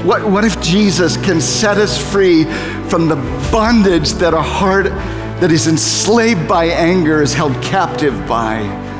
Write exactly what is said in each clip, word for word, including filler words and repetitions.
What, what if Jesus can set us free from the bondage that a heart that is enslaved by anger is held captive by?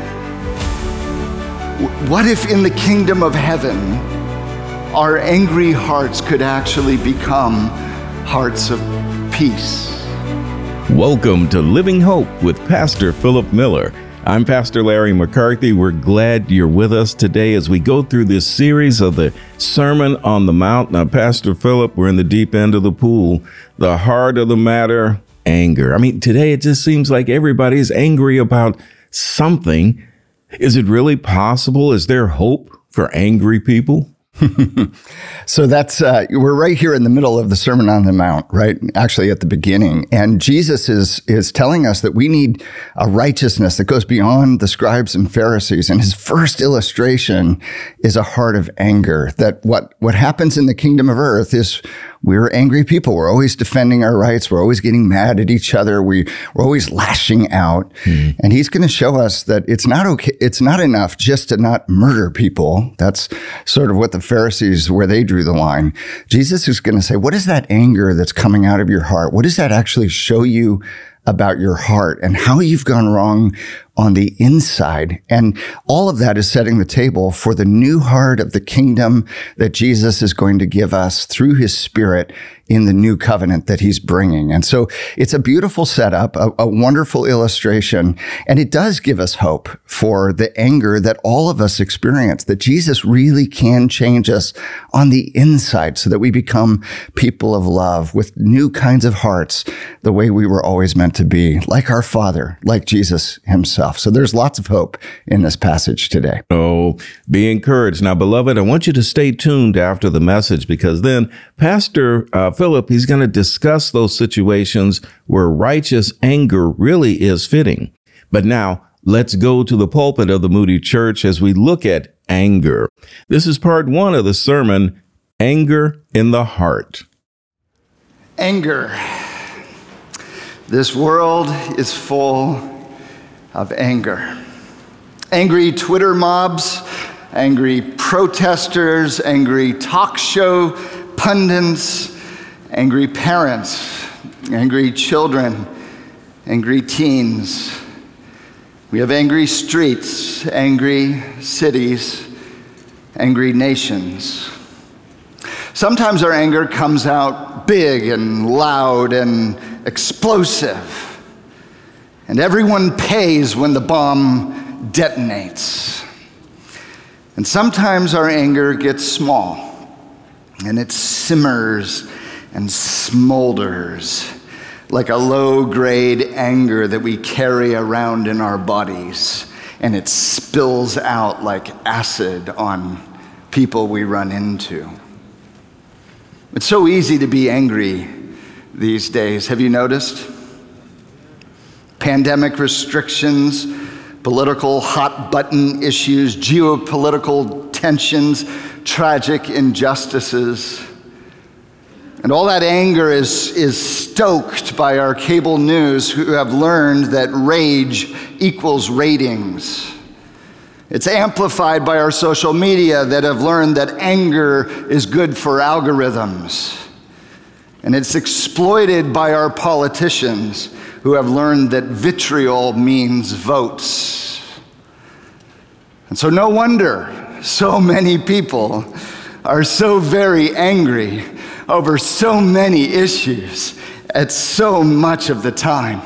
What if in the kingdom of heaven, our angry hearts could actually become hearts of peace? Welcome to Living Hope with Pastor Philip Miller. I'm Pastor Larry McCarthy. We're glad you're with us today as we go through this series of the Sermon on the Mount. Now, Pastor Philip, we're in the deep end of the pool. The heart of the matter, anger. I mean, today it just seems like everybody's angry about something. Is it really possible? Is there hope for angry people? So that's, uh, we're right here in the middle of the Sermon on the Mount, right? Actually at the beginning. And Jesus is, is telling us that we need a righteousness that goes beyond the scribes and Pharisees. And his first illustration is a heart of anger, that what, what happens in the kingdom of earth is we're angry people. We're always defending our rights. We're always getting mad at each other. We, we're always lashing out. Mm-hmm. And he's going to show us that it's not okay. It's not enough just to not murder people. That's sort of what the Pharisees, where they drew the line. Jesus is going to say, what is that anger that's coming out of your heart? What does that actually show you about your heart and how you've gone wrong on the inside? And all of that is setting the table for the new heart of the kingdom that Jesus is going to give us through his Spirit in the new covenant that he's bringing. And so it's a beautiful setup, a, a wonderful illustration, and it does give us hope for the anger that all of us experience, that Jesus really can change us on the inside so that we become people of love with new kinds of hearts, the way we were always meant to be, like our Father, like Jesus himself. So there's lots of hope in this passage today. Oh, be encouraged. Now, beloved, I want you to stay tuned after the message, because then Pastor uh, Philip, he's going to discuss those situations where righteous anger really is fitting. But now, let's go to the pulpit of the Moody Church as we look at anger. This is part one of the sermon, Anger in the Heart. Anger. This world is full of anger. Angry Twitter mobs, angry protesters, angry talk show pundits, angry parents, angry children, angry teens. We have angry streets, angry cities, angry nations. Sometimes our anger comes out big and loud and explosive, and everyone pays when the bomb detonates. And sometimes our anger gets small, and it simmers and smolders like a low-grade anger that we carry around in our bodies, and it spills out like acid on people we run into. It's so easy to be angry these days. Have you noticed? Pandemic restrictions, political hot-button issues, geopolitical tensions, tragic injustices. And all that anger is, is stoked by our cable news, who have learned that rage equals ratings. It's amplified by our social media that have learned that anger is good for algorithms. And it's exploited by our politicians, who have learned that vitriol means votes. And so no wonder so many people are so very angry over so many issues at so much of the time.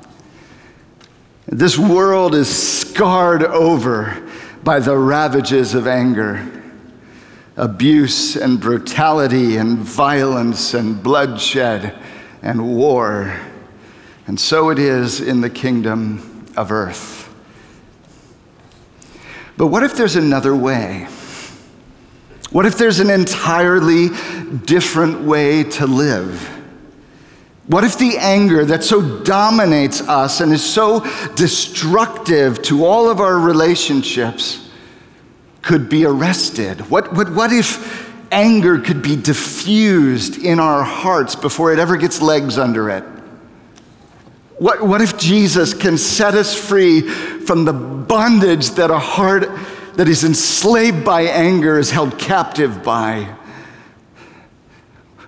This world is scarred over by the ravages of anger, abuse and brutality and violence and bloodshed and war. And so it is in the kingdom of earth. But what if there's another way? What if there's an entirely different way to live? What if the anger that so dominates us and is so destructive to all of our relationships could be arrested? What, what, what if anger could be diffused in our hearts before it ever gets legs under it? What, what if Jesus can set us free from the bondage that a heart that is enslaved by anger is held captive by?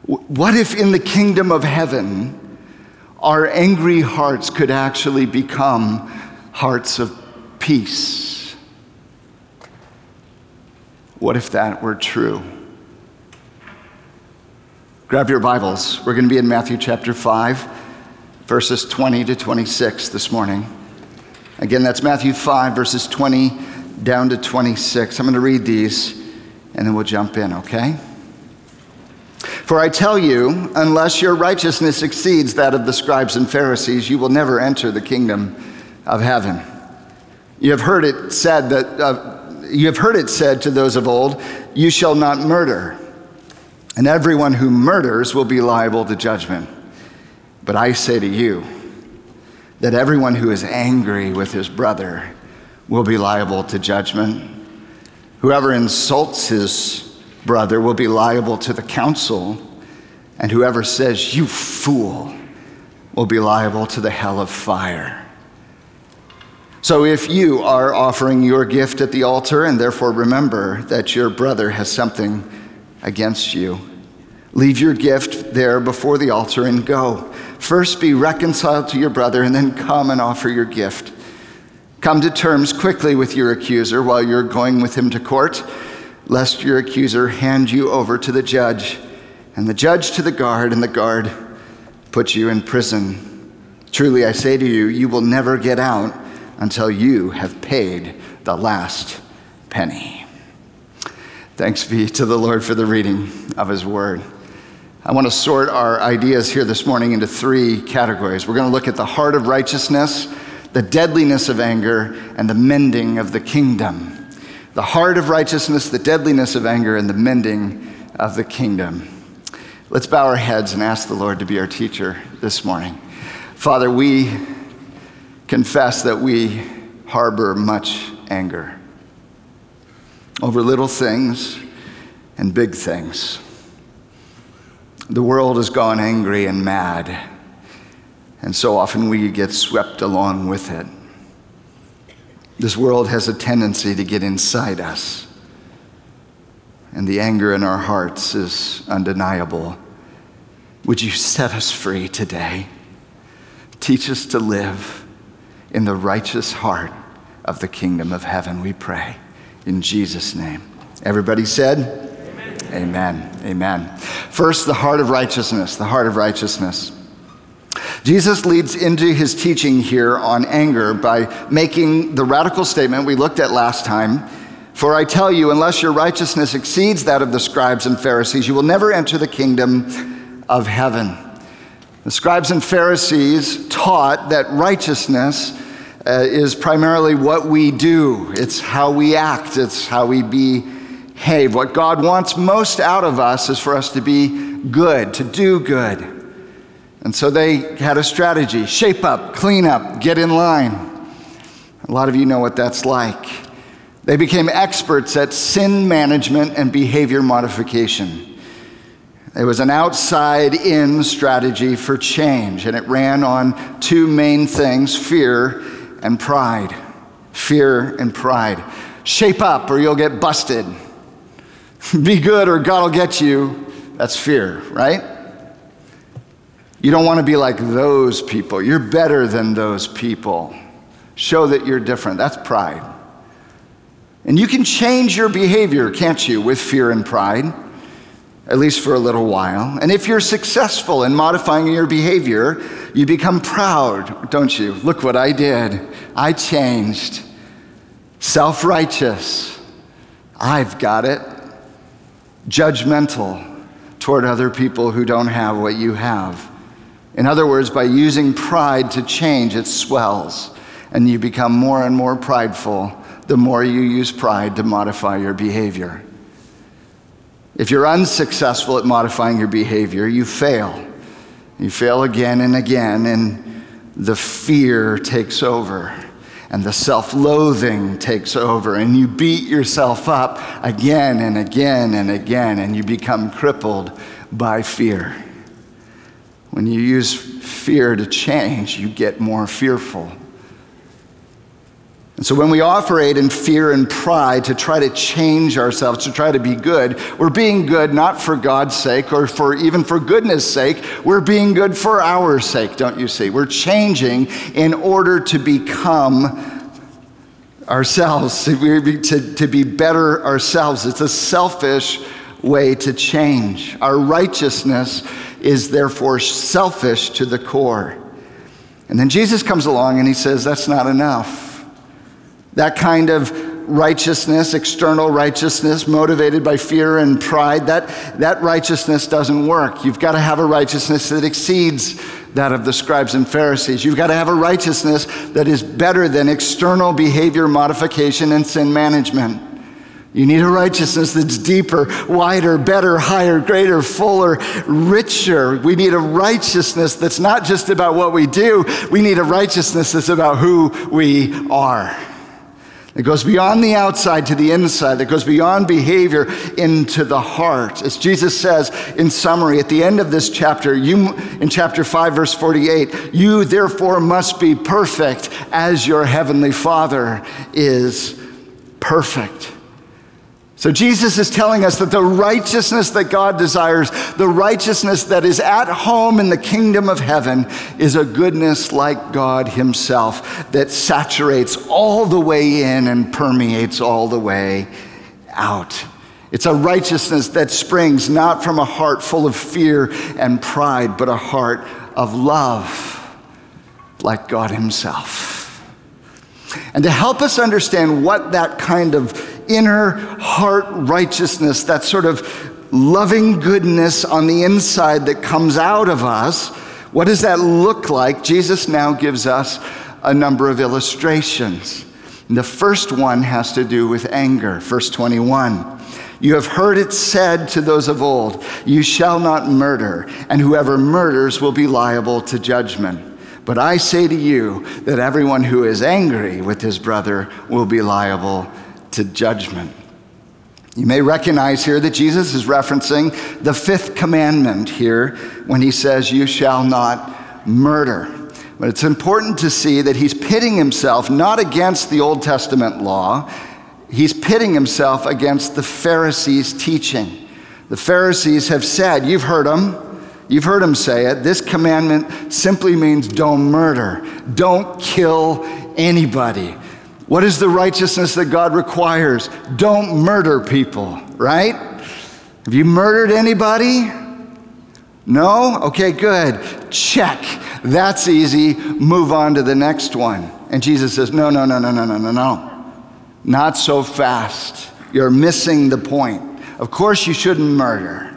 What if in the kingdom of heaven, our angry hearts could actually become hearts of peace? What if that were true? Grab your Bibles. We're going to be in Matthew chapter five, verses twenty to twenty-six this morning. Again, that's Matthew five, verses twenty down to twenty-six. I'm going to read these, and then we'll jump in, okay? For I tell you, unless your righteousness exceeds that of the scribes and Pharisees, you will never enter the kingdom of heaven. You have heard it said that uh, you have heard it said to those of old, "You shall not murder." And everyone who murders will be liable to judgment. But I say to you that everyone who is angry with his brother will be liable to judgment. Whoever insults his brother will be liable to the council, and whoever says, "You fool," will be liable to the hell of fire. So if you are offering your gift at the altar and therefore remember that your brother has something against you, leave your gift there before the altar and go. First be reconciled to your brother and then come and offer your gift. Come to terms quickly with your accuser while you're going with him to court, lest your accuser hand you over to the judge, and the judge to the guard, and the guard put you in prison. Truly I say to you, you will never get out until you have paid the last penny. Thanks be to the Lord for the reading of his word. I want to sort our ideas here this morning into three categories. We're going to look at the heart of righteousness, the deadliness of anger, and the mending of the kingdom. The heart of righteousness, the deadliness of anger, and the mending of the kingdom. Let's bow our heads and ask the Lord to be our teacher this morning. Father, we confess that we harbor much anger over little things and big things. The world has gone angry and mad, and so often we get swept along with it. This world has a tendency to get inside us, and the anger in our hearts is undeniable. Would you set us free today? Teach us to live in the righteous heart of the kingdom of heaven, we pray. In Jesus' name. Everybody said? Amen. Amen. First, the heart of righteousness, the heart of righteousness. Jesus leads into his teaching here on anger by making the radical statement we looked at last time. For I tell you, unless your righteousness exceeds that of the scribes and Pharisees, you will never enter the kingdom of heaven. The scribes and Pharisees taught that righteousness uh, is primarily what we do. It's how we act. It's how we behave. What God wants most out of us is for us to be good, to do good. And so they had a strategy: shape up, clean up, get in line. A lot of you know what that's like. They became experts at sin management and behavior modification. It was an outside-in strategy for change, and it ran on two main things: fear and pride. Fear and pride. Shape up or you'll get busted. Be good or God will get you. That's fear, right? You don't want to be like those people. You're better than those people. Show that you're different. That's pride. And you can change your behavior, can't you, with fear and pride, at least for a little while. And if you're successful in modifying your behavior, you become proud, don't you? Look what I did. I changed. Self-righteous. I've got it. Judgmental toward other people who don't have what you have. In other words, by using pride to change, it swells, and you become more and more prideful the more you use pride to modify your behavior. If you're unsuccessful at modifying your behavior, you fail. You fail again and again, and the fear takes over, and the self-loathing takes over, and you beat yourself up again and again and again, and you become crippled by fear. When you use fear to change, you get more fearful. And so when we operate in fear and pride to try to change ourselves, to try to be good, we're being good not for God's sake or for even for goodness sake. We're being good for our sake, don't you see? We're changing in order to become ourselves, to be, to, to be better ourselves. It's a selfish way to change. Our righteousness is therefore selfish to the core. And then Jesus comes along and he says, that's not enough. That kind of righteousness, external righteousness, motivated by fear and pride, that, that righteousness doesn't work. You've got to have a righteousness that exceeds that of the scribes and Pharisees. You've got to have a righteousness that is better than external behavior modification and sin management. You need a righteousness that's deeper, wider, better, higher, greater, fuller, richer. We need a righteousness that's not just about what we do. We need a righteousness that's about who we are. It goes beyond the outside to the inside. That goes beyond behavior into the heart. As Jesus says in summary at the end of this chapter, you in chapter five, verse forty-eight, you therefore must be perfect as your heavenly Father is perfect. So Jesus is telling us that the righteousness that God desires, the righteousness that is at home in the kingdom of heaven, is a goodness like God himself that saturates all the way in and permeates all the way out. It's a righteousness that springs not from a heart full of fear and pride, but a heart of love like God himself. And to help us understand what that kind of inner heart righteousness, that sort of loving goodness on the inside that comes out of us, what does that look like? Jesus now gives us a number of illustrations. And the first one has to do with anger. Verse twenty-one. You have heard it said to those of old, you shall not murder, and whoever murders will be liable to judgment. But I say to you that everyone who is angry with his brother will be liable to judgment. You may recognize here that Jesus is referencing the fifth commandment here when he says, you shall not murder. But it's important to see that he's pitting himself not against the Old Testament law, he's pitting himself against the Pharisees' teaching. The Pharisees have said, you've heard them, you've heard them say it, this commandment simply means don't murder, don't kill anybody. What is the righteousness that God requires? Don't murder people, right? Have you murdered anybody? No? Okay, good. Check. That's easy. Move on to the next one. And Jesus says, no, no, no, no, no, no, no, no. Not so fast. You're missing the point. Of course you shouldn't murder.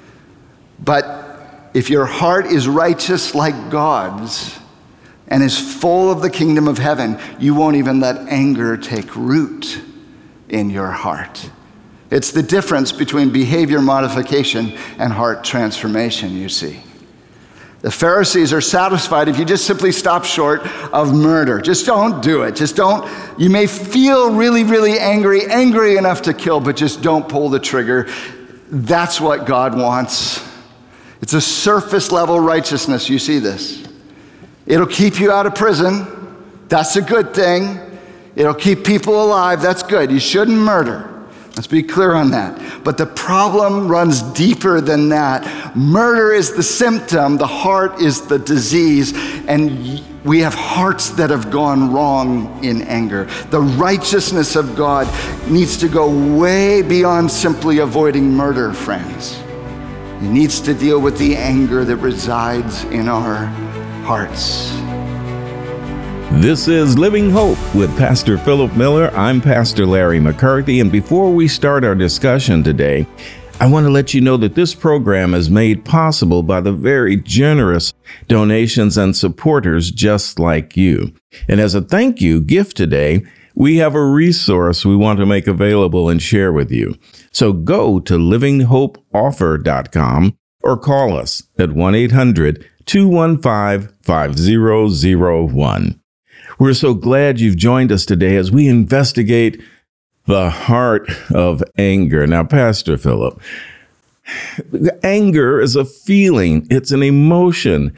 But if your heart is righteous like God's, and is full of the kingdom of heaven, you won't even let anger take root in your heart. It's the difference between behavior modification and heart transformation, you see. The Pharisees are satisfied if you just simply stop short of murder. Just don't do it. Just don't. You may feel really, really angry, angry enough to kill, but just don't pull the trigger. That's what God wants. It's a surface level righteousness. You see this. It'll keep you out of prison. That's a good thing. It'll keep people alive. That's good. You shouldn't murder. Let's be clear on that. But the problem runs deeper than that. Murder is the symptom. The heart is the disease. And we have hearts that have gone wrong in anger. The righteousness of God needs to go way beyond simply avoiding murder, friends. It needs to deal with the anger that resides in our hearts. This is Living Hope with Pastor Philip Miller. I'm Pastor Larry McCarthy, and before we start our discussion today, I want to let you know that this program is made possible by the very generous donations and supporters just like you. And as a thank you gift today, we have a resource we want to make available and share with you. So go to living hope offer dot com or call us at one eight hundred two one five five zero zero one. We're so glad you've joined us today as we investigate the heart of anger. Now, Pastor Philip, anger is a feeling. It's an emotion.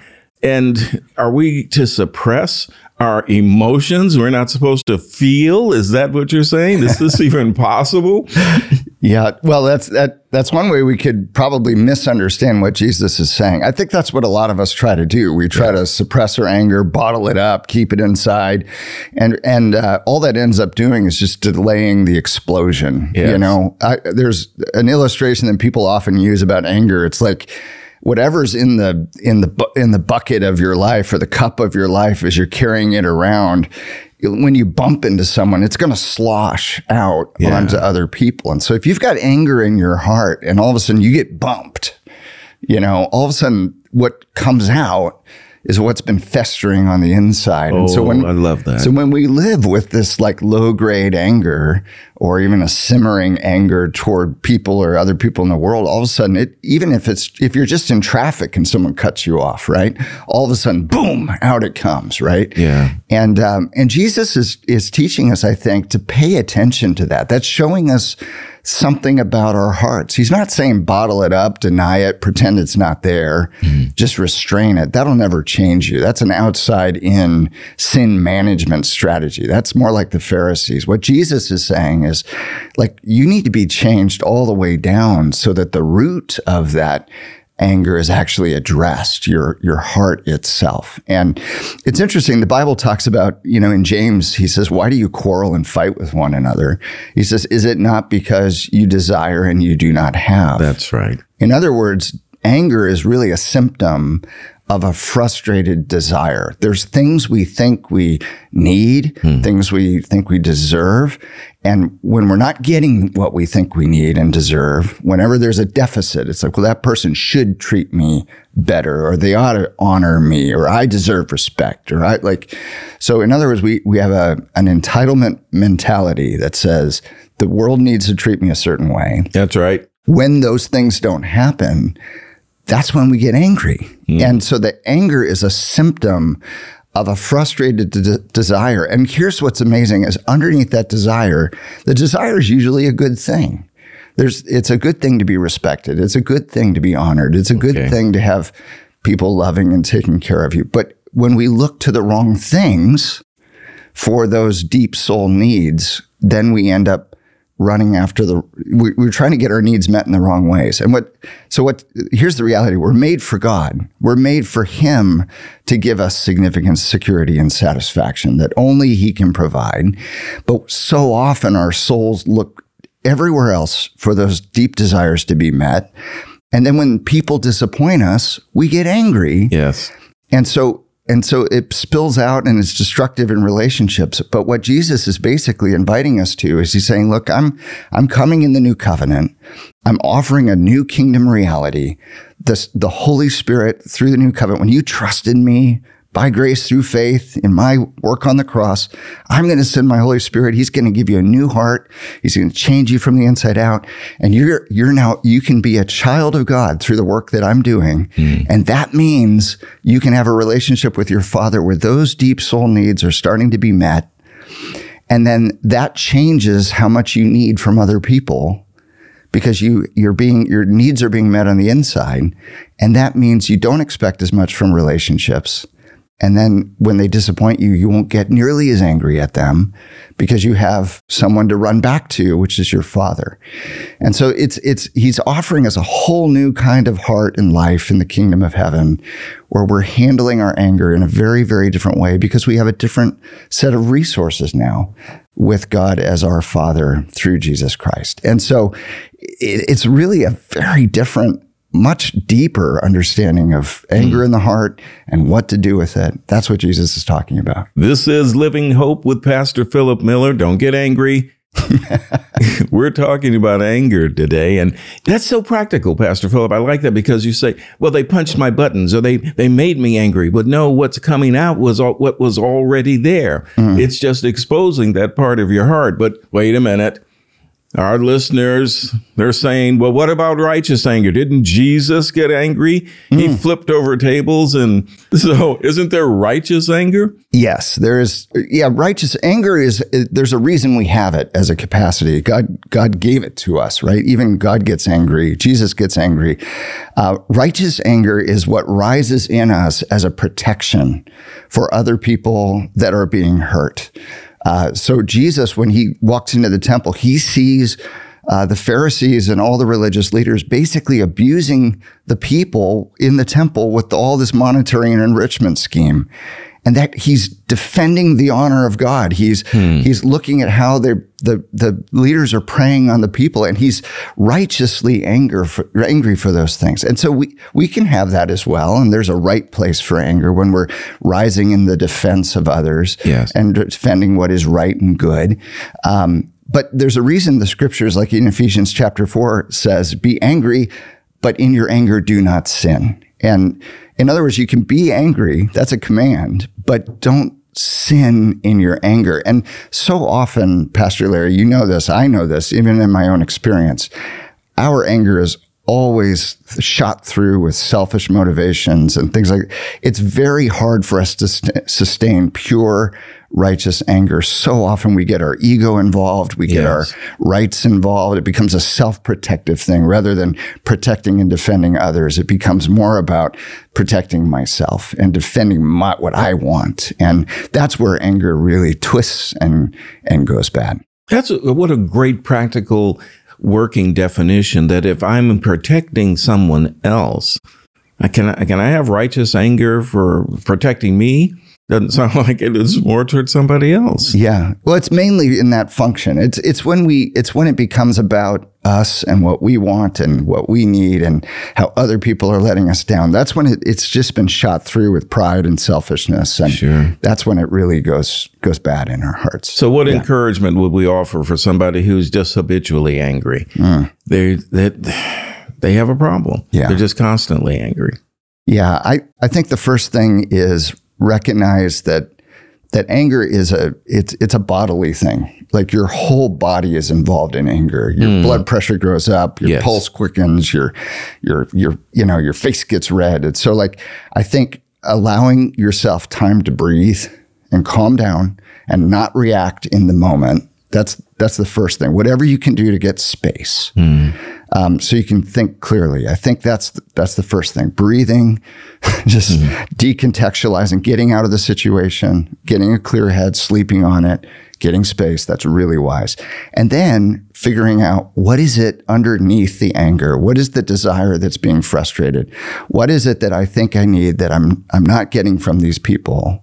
And are we to suppress our emotions? We're not supposed to feel? Is that what you're saying? Is this even possible? Yeah, well, that's that. That's one way we could probably misunderstand what Jesus is saying. I think that's what a lot of us try to do. We try yeah. to suppress our anger, bottle it up, keep it inside, and and uh, all that ends up doing is just delaying the explosion. Yes. You know, I, there's an illustration that people often use about anger. It's like, whatever's in the in the in the bucket of your life or the cup of your life as you're carrying it around, when you bump into someone, it's going to slosh out yeah. onto other people. And so if you've got anger in your heart and all of a sudden you get bumped, you know, all of a sudden what comes out is what's been festering on the inside. Oh, and so when, I love that. So when we live with this like low grade anger or even a simmering anger toward people or other people in the world, all of a sudden, it, even if it's, if you're just in traffic and someone cuts you off, right? All of a sudden, boom, out it comes, right? Yeah. And, um, and Jesus is, is teaching us, I think, to pay attention to that. That's showing us something about our hearts. He's not saying bottle it up, deny it, pretend it's not there, mm-hmm. just restrain it. That'll never change you. That's an outside in sin management strategy. That's more like the Pharisees. What Jesus is saying is, like, you need to be changed all the way down so that the root of that anger is actually addressed, your your heart itself. And it's interesting, the Bible talks about, you know, in James, he says, why do you quarrel and fight with one another? He says, is it not because you desire and you do not have? That's right. In other words, anger is really a symptom of a frustrated desire. There's things we think we need, hmm. things we think we deserve. And when we're not getting what we think we need and deserve, whenever there's a deficit, it's like, well, that person should treat me better, or they ought to honor me, or I deserve respect, or I like, so in other words, we, we have a, an entitlement mentality that says the world needs to treat me a certain way. That's right. When those things don't happen, that's when we get angry. Mm. And so the anger is a symptom of a frustrated de- desire. And here's what's amazing is underneath that desire, the desire is usually a good thing. There's, it's a good thing to be respected. It's a good thing to be honored. It's a good okay. thing to have people loving and taking care of you. But when we look to the wrong things for those deep soul needs, then we end up running after the, we, we're trying to get our needs met in the wrong ways. And what, so what, here's the reality. We're made for God. We're made for Him to give us significant security and satisfaction that only He can provide. But so often our souls look everywhere else for those deep desires to be met. And then when people disappoint us, we get angry. Yes. And so And so it spills out and it's destructive in relationships. But what Jesus is basically inviting us to is he's saying, look, I'm, I'm coming in the new covenant. I'm offering a new kingdom reality. This, the Holy Spirit through the new covenant, when you trust in me by grace through faith in my work on the cross, I'm going to send my Holy Spirit. He's going to give you a new heart. He's going to change you from the inside out. And you're, you're now, you can be a child of God through the work that I'm doing. Mm. And that means you can have a relationship with your Father where those deep soul needs are starting to be met. And then that changes how much you need from other people because you, you're being, your needs are being met on the inside. And that means you don't expect as much from relationships. And then when they disappoint you, you won't get nearly as angry at them because you have someone to run back to, which is your Father. And so it's, it's, he's offering us a whole new kind of heart and life in the kingdom of heaven where we're handling our anger in a very, very different way because we have a different set of resources now with God as our Father through Jesus Christ. And so it, it's really a very different, much deeper understanding of anger mm. in the heart and what to do with it. That's what Jesus is talking about. This is Living Hope with Pastor Philip Miller. Don't get angry. We're talking about anger today, and that's so practical, Pastor Philip. I like that because you say, well, they punched my buttons or they, they made me angry. But no, what's coming out was all, what was already there. Mm. It's just exposing that part of your heart. But wait a minute. our listeners, they're saying, well, what about righteous anger? Didn't Jesus get angry? Mm. He flipped over tables. And so isn't there righteous anger? Yes, there is. Yeah, righteous anger is, there's a reason we have it as a capacity. God, God gave it to us, right? Even God gets angry. Jesus gets angry. Uh, righteous anger is what rises in us as a protection for other people that are being hurt. Uh, so Jesus, when he walks into the temple, he sees uh, the Pharisees and all the religious leaders basically abusing the people in the temple with all this monetary and enrichment scheme. And that he's defending the honor of God. He's hmm. he's looking at how the the leaders are preying on the people, and he's righteously anger for, angry for those things. And so we we can have that as well. And there's a right place for anger when we're rising in the defense of others yes. and defending what is right and good. Um, but there's a reason the scriptures, like in Ephesians chapter four, says, "Be angry, but in your anger do not sin." And in other words, you can be angry, that's a command, but don't sin in your anger. And so often, Pastor Larry, you know this, I know this, even in my own experience, our anger is always shot through with selfish motivations and things like that. It's very hard for us to st- sustain pure, righteous anger. So often we get our ego involved, we get yes. our rights involved. It becomes a self-protective thing rather than protecting and defending others. It becomes more about protecting myself and defending my, what I want. And that's where anger really twists and, and goes bad. That's a, what a great practical working definition, that if I'm protecting someone else, I can, can I have righteous anger for protecting me? Doesn't sound like it is more towards somebody else. Yeah. Well, it's mainly in that function. It's it's when we it's when it becomes about us and what we want and what we need and how other people are letting us down. That's when it, it's just been shot through with pride and selfishness. And sure. that's when it really goes goes bad in our hearts. So what yeah. encouragement would we offer for somebody who's just habitually angry? Mm. They they they have a problem. Yeah. They're just constantly angry. Yeah. I, I think the first thing is recognize that that anger is a it's it's a bodily thing. Like your whole body is involved in anger. Your mm. blood pressure goes up, your yes. pulse quickens, your your your you know your face gets red. It's so like I think allowing yourself time to breathe and calm down and not react in the moment. That's that's the first thing. Whatever you can do to get space. Mm. Um, so you can think clearly. I think that's the, that's the first thing. Breathing, just mm-hmm. decontextualizing, getting out of the situation, getting a clear head, sleeping on it, getting space. That's really wise. And then figuring out what is it underneath the anger? What is the desire that's being frustrated? What is it that I think I need that I'm I'm not getting from these people?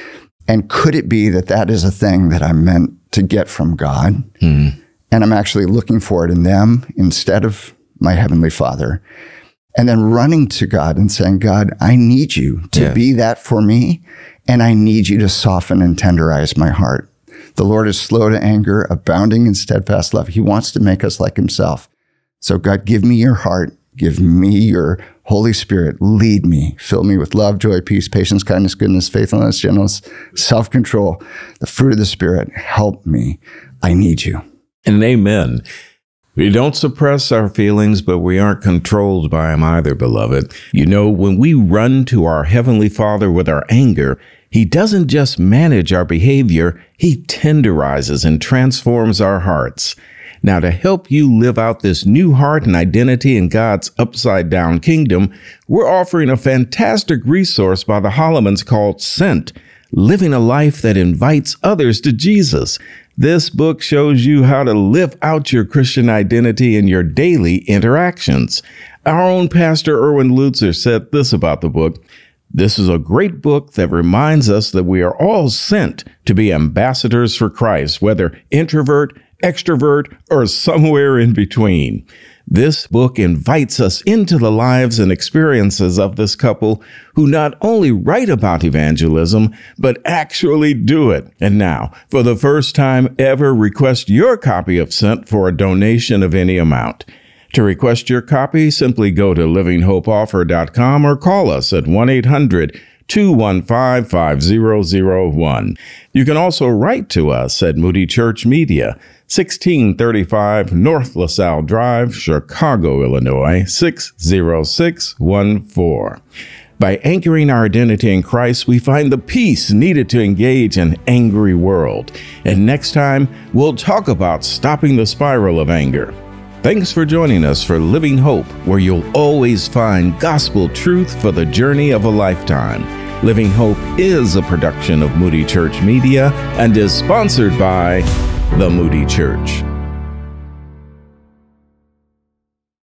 And could it be that that is a thing that I'm meant to get from God? Mm. And I'm actually looking for it in them instead of my Heavenly Father. And then running to God and saying, God, I need you to yes. be that for me. And I need you to soften and tenderize my heart. The Lord is slow to anger, abounding in steadfast love. He wants to make us like himself. So God, give me your heart. Give me your Holy Spirit. Lead me. Fill me with love, joy, peace, patience, kindness, goodness, faithfulness, gentleness, self-control, the fruit of the Spirit. Help me. I need you. And amen. We don't suppress our feelings, but we aren't controlled by them either, beloved. You know, when we run to our Heavenly Father with our anger, He doesn't just manage our behavior, He tenderizes and transforms our hearts. Now, to help you live out this new heart and identity in God's upside-down kingdom, we're offering a fantastic resource by the Hollemans called Sent, Living a Life That Invites Others to Jesus. This book shows you how to live out your Christian identity in your daily interactions. Our own Pastor Erwin Lutzer said this about the book: "This is a great book that reminds us that we are all sent to be ambassadors for Christ, whether introvert, extrovert, or somewhere in between." This book invites us into the lives and experiences of this couple who not only write about evangelism, but actually do it. And now, for the first time ever, request your copy of Sent for a donation of any amount. To request your copy, simply go to living hope offer dot com or call us at one eight hundred, two one five, five zero zero one. You can also write to us at Moody Church Media, sixteen thirty-five North LaSalle Drive, Chicago, Illinois, six zero six one four. By anchoring our identity in Christ, we find the peace needed to engage an angry world. And next time, we'll talk about stopping the spiral of anger. Thanks for joining us for Living Hope, where you'll always find gospel truth for the journey of a lifetime. Living Hope is a production of Moody Church Media and is sponsored by the Moody Church.